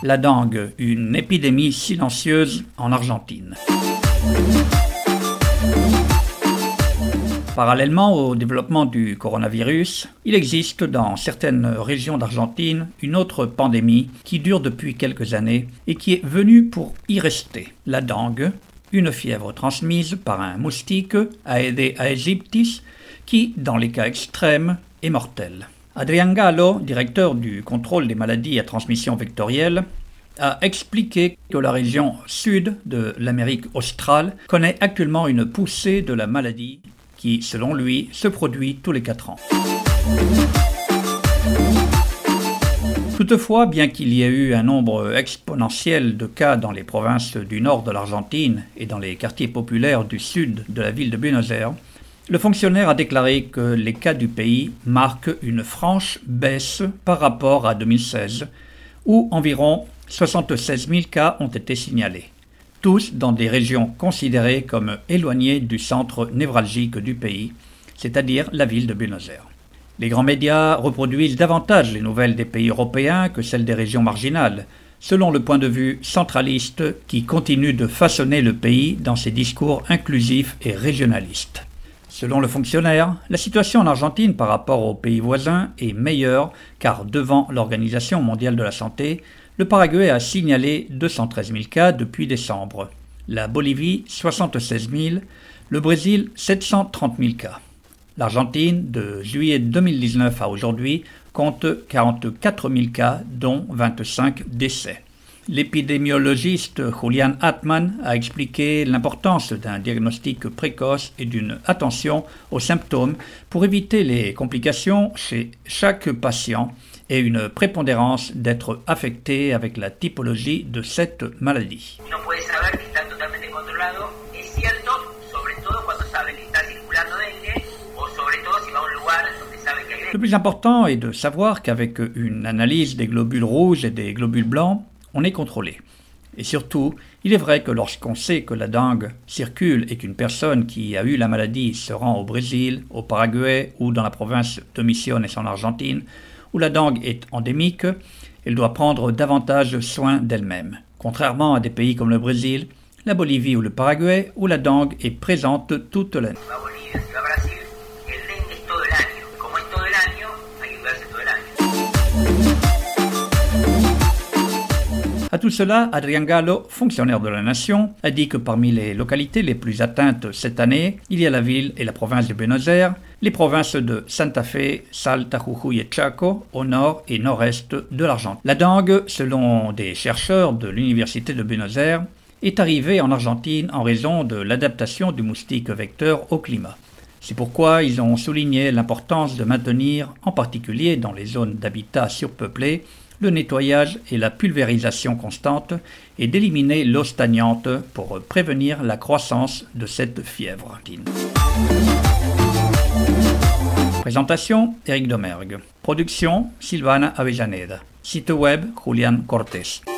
La dengue, une épidémie silencieuse en Argentine. Parallèlement au développement du coronavirus, il existe dans certaines régions d'Argentine une autre pandémie qui dure depuis quelques années et qui est venue pour y rester. La dengue, une fièvre transmise par un moustique, Aedes aegyptis, qui, dans les cas extrêmes, est mortelle. Adrián Galo, directeur du contrôle des maladies à transmission vectorielle, a expliqué que la région sud de l'Amérique australe connaît actuellement une poussée de la maladie qui, selon lui, se produit tous les 4 ans. Toutefois, bien qu'il y ait eu un nombre exponentiel de cas dans les provinces du nord de l'Argentine et dans les quartiers populaires du sud de la ville de Buenos Aires, le fonctionnaire a déclaré que les cas du pays marquent une franche baisse par rapport à 2016, où environ 76 000 cas ont été signalés, tous dans des régions considérées comme éloignées du centre névralgique du pays, c'est-à-dire la ville de Buenos Aires. Les grands médias reproduisent davantage les nouvelles des pays européens que celles des régions marginales, selon le point de vue centraliste qui continue de façonner le pays dans ses discours inclusifs et régionalistes. Selon le fonctionnaire, la situation en Argentine par rapport aux pays voisins est meilleure car devant l'Organisation mondiale de la santé, le Paraguay a signalé 213 000 cas depuis décembre, la Bolivie 76 000, le Brésil 730 000 cas. L'Argentine, de juillet 2019 à aujourd'hui, compte 44 000 cas, dont 25 décès. L'épidémiologiste Julián Atman a expliqué l'importance d'un diagnostic précoce et d'une attention aux symptômes pour éviter les complications chez chaque patient et une prépondérance d'être affecté avec la typologie de cette maladie. Le plus important est de savoir qu'avec une analyse des globules rouges et des globules blancs, on est contrôlé. Et surtout, il est vrai que lorsqu'on sait que la dengue circule et qu'une personne qui a eu la maladie se rend au Brésil, au Paraguay ou dans la province de Misiones en Argentine, où la dengue est endémique, elle doit prendre davantage soin d'elle-même. Contrairement à des pays comme le Brésil, la Bolivie ou le Paraguay, où la dengue est présente toute l'année. À tout cela, Adrián Galo, fonctionnaire de la Nation, a dit que parmi les localités les plus atteintes cette année, il y a la ville et la province de Buenos Aires, les provinces de Santa Fe, Salta, Jujuy et Chaco, au nord et nord-est de l'Argentine. La dengue, selon des chercheurs de l'université de Buenos Aires, est arrivée en Argentine en raison de l'adaptation du moustique vecteur au climat. C'est pourquoi ils ont souligné l'importance de maintenir, en particulier dans les zones d'habitat surpeuplées, le nettoyage et la pulvérisation constante et d'éliminer l'eau stagnante pour prévenir la croissance de cette fièvre. Présentation, Éric Domergue. Production, Silvana Avellaneda. Site web, Julián Cortés.